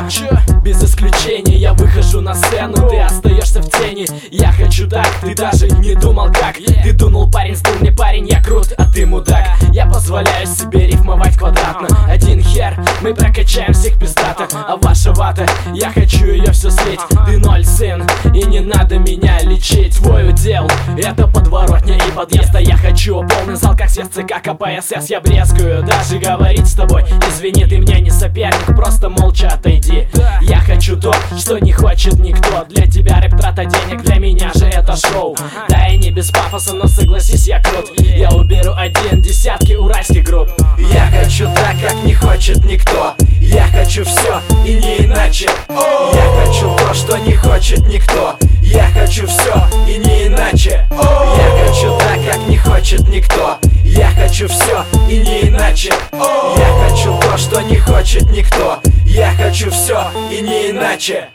Без исключения я выхожу на сцену, ты остаешься в тени. Я хочу так, ты даже не думал как. Ты дунул, парень, сдул мне, парень, я крут, а ты мудак. Я позволяю себе рифмовать квадратно. Один хер, мы прокачаем всех пиздато. А ваша вата, я хочу ее все слить. Ты ноль, сын, и не надо меня лечить. Твой удел, это подворотня и подъезд. А я хочу полный зал, как сердце, как КПСС. Я брезгую даже говорить с тобой. Извини, ты мне не соперник, просто молча отойди. Я хочу то, что не хочет никто. Для тебя рэп трата денег, для меня же это шоу. Да и не без пафоса, но согласись, я крут. Я уберу один десятки уральских групп. Я хочу так, как не хочет никто. Я хочу все и не иначе. Я хочу то, что не хочет никто. Я хочу все и не иначе. Я хочу так, как не хочет никто. Я хочу все и не иначе. Я хочу то, что не хочет никто. Я хочу все и не иначе.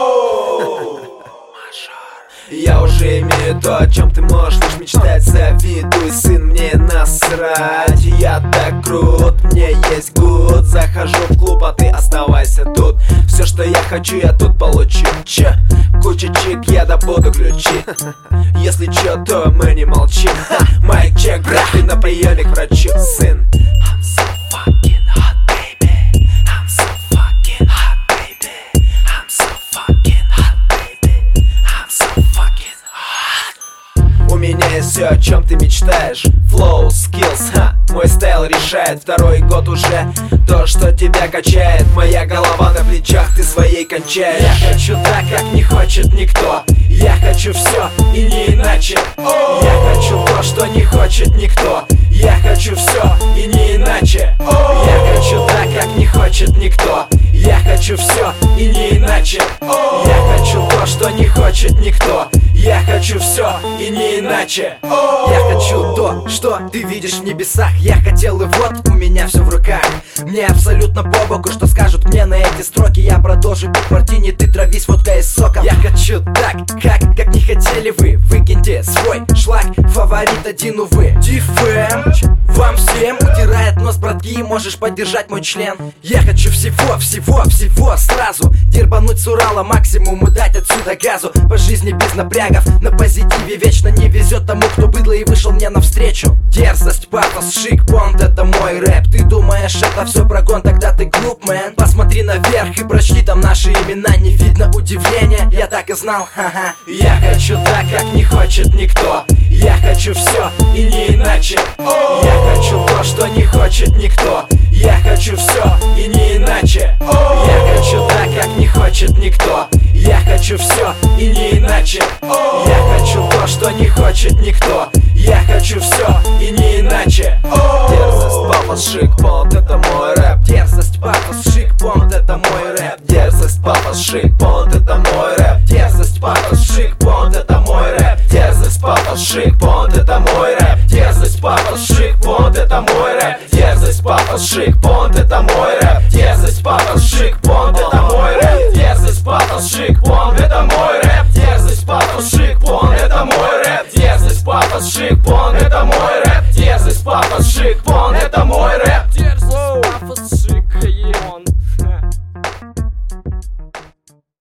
Я уже имею то, о чем ты можешь лишь мечтать. Завидуй, сын, мне насрать. Я так крут, мне есть гуд. Захожу в клуб, а ты оставайся тут. Все, что я хочу, я тут получу. Че? Куча чик, я добуду ключи. Если че, то мы не молчим. Майк чек, брат, ты на приеме к врачу, сын. I'm so fucking hot, baby. I'm so fucking hot, baby. I'm so fucking hot, baby. I'm so fucking hot. У меня есть все, о чем ты мечтаешь. Flow, skills, мой стайл решает. Второй год уже то, что тебя качает. Моя голова на плечах, ты своей кончаешь. Я хочу так, как не хочет никто. Я хочу все и не иначе. Я хочу то, что не хочет никто. Я хочу все и не иначе. Я хочу так, как не хочет никто. Я хочу все и не иначе. Я хочу то, что не хочет никто. Я хочу все и не иначе. Я хочу то, что ты видишь в небесах. Я хотел и вот у меня все в руках. Мне абсолютно по боку, что скажут мне на эти строки. Я продолжу пить мартини, ты травись водкой и соком. Я хочу так, как не хотели вы. Выкиньте свой шлак, фаворит один, увы. DFM, вам всем утирает нос, братки, можешь поддержать мой член. Я хочу всего сразу. Дербануть с Урала максимум и дать отсюда газу. По жизни без напрягов, на позитиве вечно не везет тому, кто быдло и вышел мне навстречу. Дерзость, пафос, шик, понт, это мой рэп. Ты думаешь, это все прогон, тогда ты глуп, мэн. Посмотри наверх и прочти там наши имена. Не видно удивления, я так и знал, ха-ха. Я хочу так, как не хочет никто. Я хочу все и не иначе. Я хочу то, что не хочет никто. Я хочу все и не иначе. Я хочу так, как не хочет никто. Я хочу все и не иначе. Я хочу то, что не хочет никто. Я хочу все и не иначе. Дерзость, пафос, шик, понт, это мой рэп. Дерзость, пафос, шик, понт, это мой рэп. Дерзость, пафос, шик, понт, это мой рэп. Дерзость, пафос, шик, понт, это мой рэп. Дерзость, пафос, шик, понт, это мой рэп. Дерзость, пафос, шик, понт, это мой рэп. Дерзость, пафос, шик, понт, это